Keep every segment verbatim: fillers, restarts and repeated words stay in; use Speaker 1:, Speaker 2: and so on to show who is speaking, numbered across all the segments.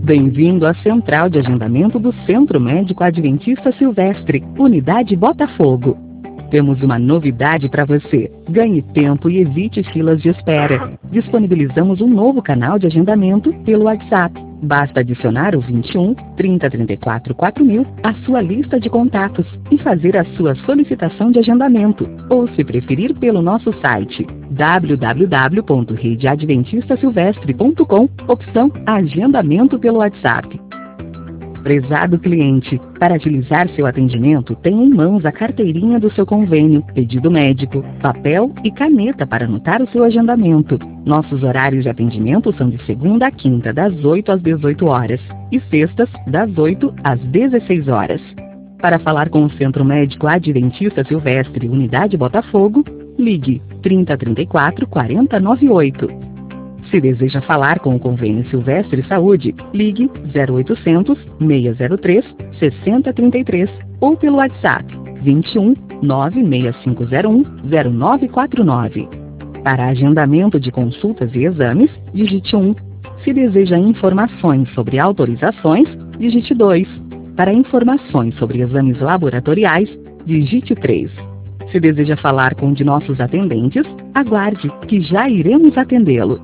Speaker 1: Bem-vindo à Central de Agendamento do Centro Médico Adventista Silvestre, Unidade Botafogo. Temos uma novidade para você. Ganhe tempo e evite filas de espera. Disponibilizamos um novo canal de agendamento pelo WhatsApp. Basta adicionar o vinte e um, trinta, trinta e quatro, quatro mil à sua lista de contatos e fazer a sua solicitação de agendamento. Ou, se preferir, pelo nosso site w w w ponto rede adventista silvestre ponto com, opção Agendamento pelo WhatsApp. Prezado cliente, para agilizar seu atendimento, tenha em mãos a carteirinha do seu convênio, pedido médico, papel e caneta para anotar o seu agendamento. Nossos horários de atendimento são de segunda a quinta, das oito às dezoito horas, e sextas, das oito às dezesseis horas. Para falar com o Centro Médico Adventista Silvestre, Unidade Botafogo, ligue trinta, trinta e quatro, quarenta, noventa e oito. Se deseja falar com o Convênio Silvestre Saúde, ligue zero oitocentos, seiscentos e três, sessenta, trinta e três ou pelo WhatsApp vinte e um, nove seis cinco zero um, zero nove quatro nove. Para agendamento de consultas e exames, digite um. Se deseja informações sobre autorizações, digite dois. Para informações sobre exames laboratoriais, digite três. Se deseja falar com um de nossos atendentes, aguarde, que já iremos atendê-lo.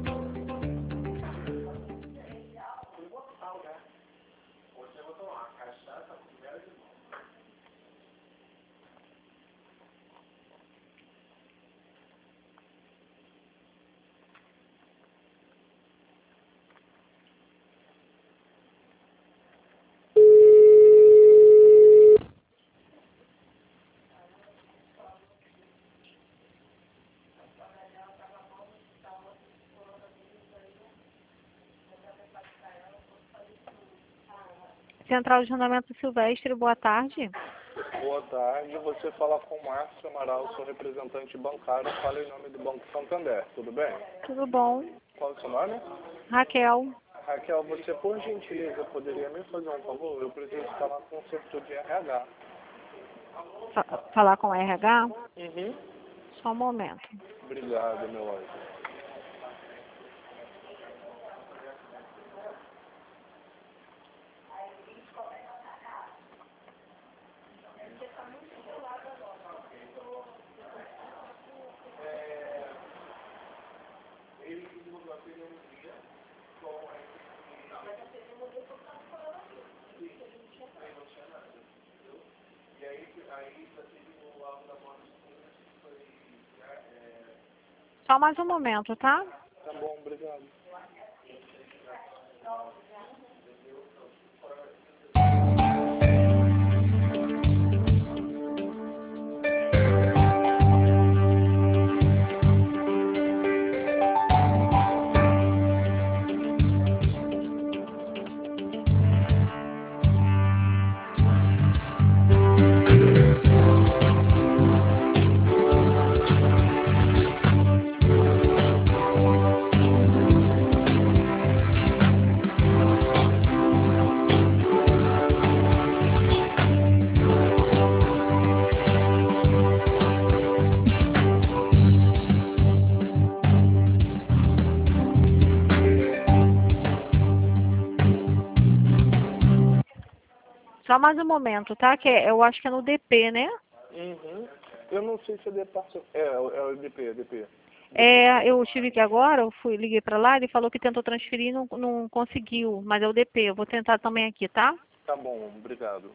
Speaker 2: Central de Agendamento Silvestre, boa tarde.
Speaker 3: Boa tarde, você fala com o Márcio Amaral, sou representante bancário, fala em nome do Banco Santander, tudo bem?
Speaker 2: Tudo bom?
Speaker 3: Qual é o seu nome?
Speaker 2: Raquel.
Speaker 3: Raquel, você por gentileza poderia me fazer um favor? Eu preciso falar com o setor de R H.
Speaker 2: Fa falar com o R H?
Speaker 3: Uhum.
Speaker 2: Só um momento.
Speaker 3: Obrigado, meu anjo.
Speaker 2: Só mais um momento, tá?
Speaker 3: Tá bom, obrigado.
Speaker 2: Só mais um momento, tá? Que eu acho que é no D P, né?
Speaker 3: Uhum. Eu não sei se é departamento. É, é o D P, é D P.
Speaker 2: É, eu estive aqui agora, eu fui, liguei pra lá, ele falou que tentou transferir e não, não conseguiu, mas é o D P, eu vou tentar também aqui, tá?
Speaker 3: Tá bom, obrigado.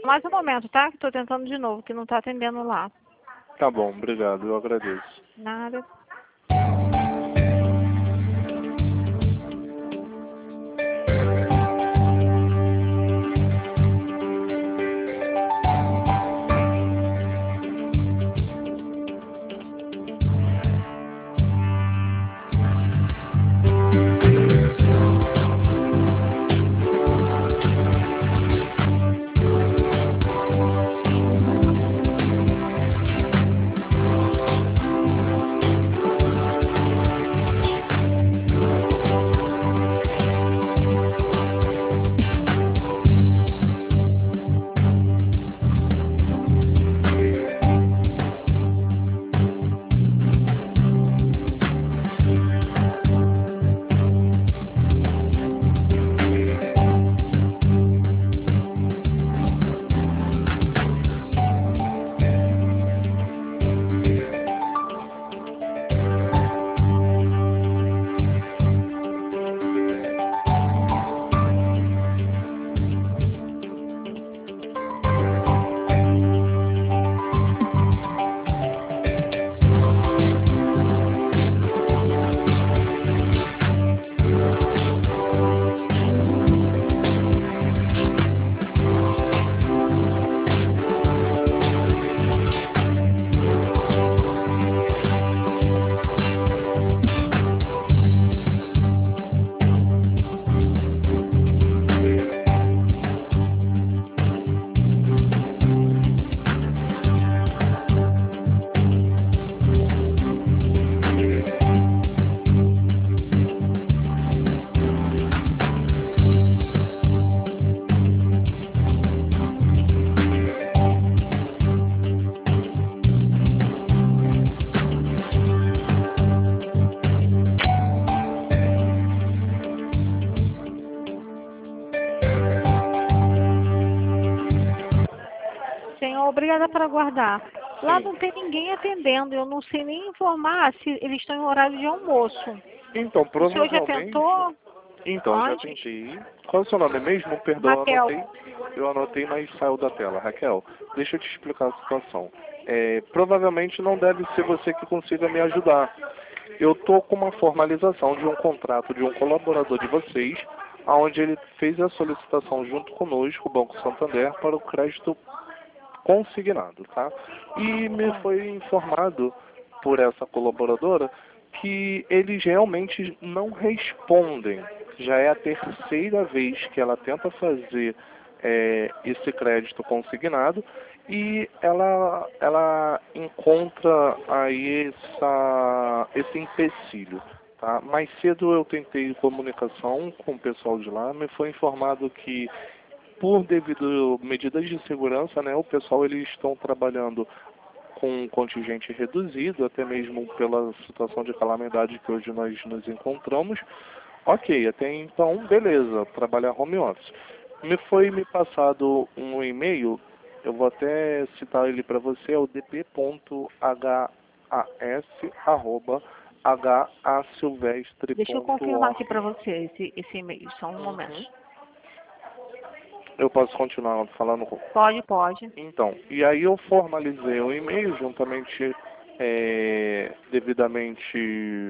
Speaker 2: Mais um momento, tá? Que tô tentando de novo, que não tá atendendo lá.
Speaker 3: Tá bom, obrigado, eu agradeço.
Speaker 2: Nada. Senhor, obrigada por aguardar. Lá
Speaker 3: Sim.
Speaker 2: não tem ninguém atendendo. Eu não sei nem informar se eles estão em horário de almoço.
Speaker 3: Então,
Speaker 2: O senhor já
Speaker 3: provavelmente...
Speaker 2: tentou?
Speaker 3: Então, já
Speaker 2: Antes?
Speaker 3: tentei. Qual é o seu nome mesmo? Perdão, eu
Speaker 2: Raquel.
Speaker 3: anotei. Eu anotei, mas saiu da tela. Raquel, deixa eu te explicar a situação. É, provavelmente não deve ser você que consiga me ajudar. Eu estou com uma formalização de um contrato de um colaborador de vocês, onde ele fez a solicitação junto conosco, o Banco Santander, para o crédito consignado, tá? E me foi informado por essa colaboradora que eles realmente não respondem. Já é a terceira vez que ela tenta fazer é, esse crédito consignado e ela, ela encontra aí essa, esse empecilho. Tá? Mais cedo eu tentei comunicação com o pessoal de lá, me foi informado que por devido medidas de segurança, né, o pessoal eles estão trabalhando com um contingente reduzido, até mesmo pela situação de calamidade que hoje nós nos encontramos. Ok, até então, beleza, trabalhar home office. Me foi me passado um e-mail, eu vou até citar ele para você, é o d p ponto h a s arroba h a silvestre ponto org.
Speaker 2: Deixa eu confirmar aqui para você esse, esse e-mail, só um momento.
Speaker 3: Eu posso continuar falando?
Speaker 2: Pode, pode.
Speaker 3: Então, e aí eu formalizei o e-mail juntamente, é, devidamente,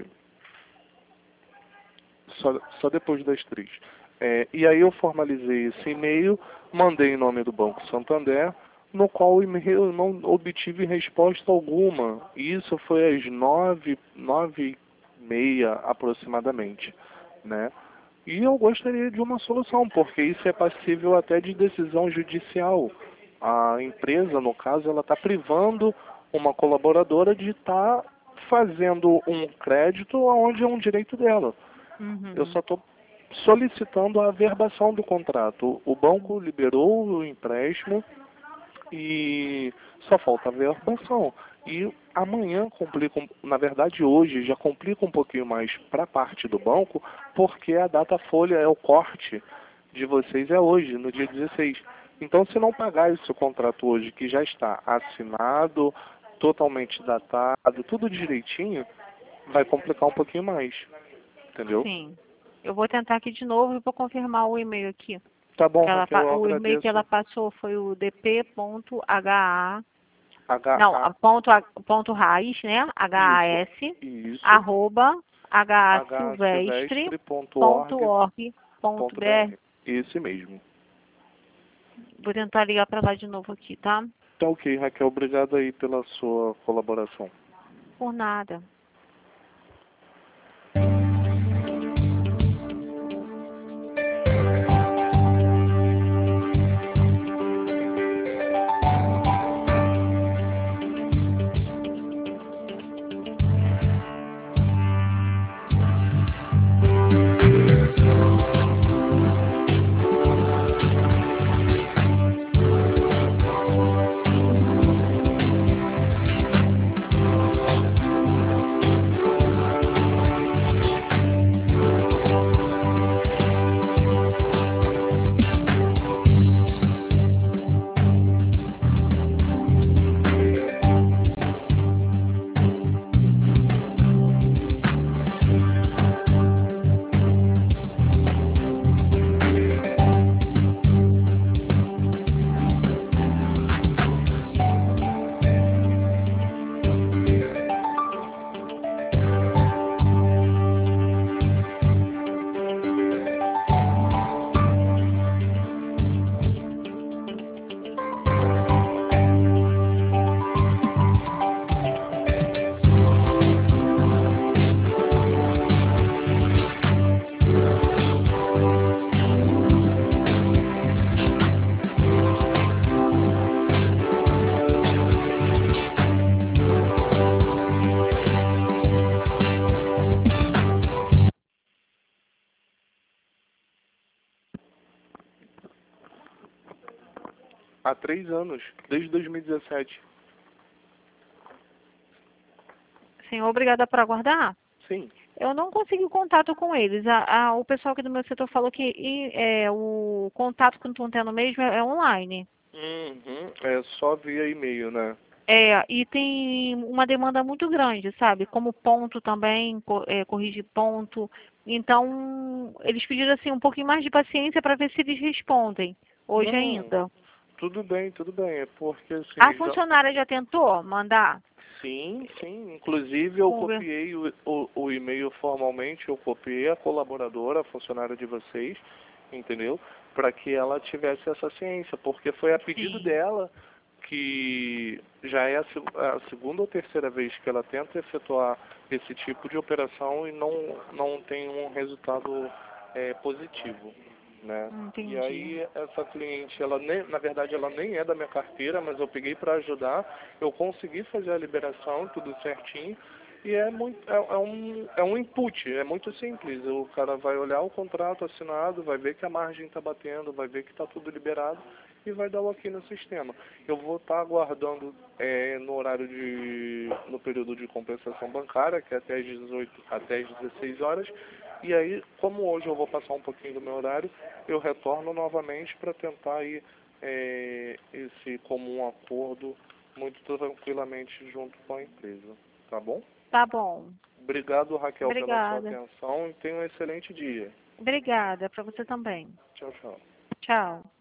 Speaker 3: só, só depois das três. É, e aí eu formalizei esse e-mail, mandei em nome do Banco Santander, no qual o e-mail eu não obtive resposta alguma. E isso foi às nove, nove e meia aproximadamente, né? E eu gostaria de uma solução, porque isso é passível até de decisão judicial. A empresa, no caso, ela está privando uma colaboradora de estar fazendo um crédito onde é um direito dela.
Speaker 2: Uhum.
Speaker 3: Eu só estou solicitando a averbação do contrato. O banco liberou o empréstimo e só falta a averbação. E amanhã complica, na verdade hoje já complica um pouquinho mais para a parte do banco, porque a data folha é o corte de vocês é hoje, no dia dezesseis. Então se não pagar esse contrato hoje, que já está assinado, totalmente datado, tudo direitinho, vai complicar um pouquinho mais, entendeu?
Speaker 2: Sim. Eu vou tentar aqui de novo e vou confirmar o e-mail aqui.
Speaker 3: Tá bom,
Speaker 2: Ela,
Speaker 3: Raquel,
Speaker 2: pa-
Speaker 3: eu
Speaker 2: o e-mail
Speaker 3: agradeço.
Speaker 2: que ela passou foi o dp.ha,
Speaker 3: H
Speaker 2: não,
Speaker 3: A
Speaker 2: a ponto, a- ponto raiz, né? H-A-S,
Speaker 3: Isso.
Speaker 2: arroba,
Speaker 3: hsilvestre ponto
Speaker 2: hasilvestre.org.br.
Speaker 3: org ponto br. Esse mesmo.
Speaker 2: Vou tentar ligar para lá de novo aqui, tá?
Speaker 3: Tá ok, Raquel. Obrigado aí pela sua colaboração.
Speaker 2: Por nada.
Speaker 3: Há três anos, desde dois mil e dezessete.
Speaker 2: Senhor, obrigada por aguardar.
Speaker 3: Sim.
Speaker 2: Eu não consegui contato com eles. A, a- o pessoal aqui do meu setor falou que e, é, o contato que estão tendo mesmo é, é online.
Speaker 3: Uhum. É só via e-mail, né?
Speaker 2: É, e tem uma demanda muito grande, sabe? Como ponto também, co- é, corrigir ponto. Então, eles pediram assim um pouquinho mais de paciência para ver se eles respondem hoje
Speaker 3: Não,
Speaker 2: ainda.
Speaker 3: tudo bem, tudo bem. É porque assim.
Speaker 2: A
Speaker 3: já-
Speaker 2: funcionária já tentou mandar?
Speaker 3: Sim, sim. Inclusive eu
Speaker 2: Vamos ver.
Speaker 3: copiei o, o, o e-mail formalmente, eu copiei a colaboradora, a funcionária de vocês, entendeu? Para que ela tivesse essa ciência, porque foi a pedido
Speaker 2: Sim.
Speaker 3: dela que já é a, seg- a segunda ou terceira vez que ela tenta efetuar esse tipo de operação e não, não tem um resultado é, positivo, né?
Speaker 2: Entendi.
Speaker 3: E aí essa cliente, ela nem, na verdade ela nem é da minha carteira, mas eu peguei para ajudar, eu consegui fazer a liberação, tudo certinho, e é muito, é, é um, é um input, é muito simples. O cara vai olhar o contrato assinado, vai ver que a margem está batendo, vai ver que está tudo liberado e vai dar o ok no sistema. Eu vou estar aguardando é, no horário de, no período de compensação bancária, que é até às dezoito, até às dezesseis horas, e aí, como hoje eu vou passar um pouquinho do meu horário, eu retorno novamente para tentar aí é, esse comum acordo muito tranquilamente junto com a empresa, tá bom?
Speaker 2: Tá bom.
Speaker 3: Obrigado, Raquel, pela sua
Speaker 2: Obrigada.
Speaker 3: atenção e tenha um excelente dia.
Speaker 2: Obrigada para você também.
Speaker 3: Tchau, tchau.
Speaker 2: Tchau.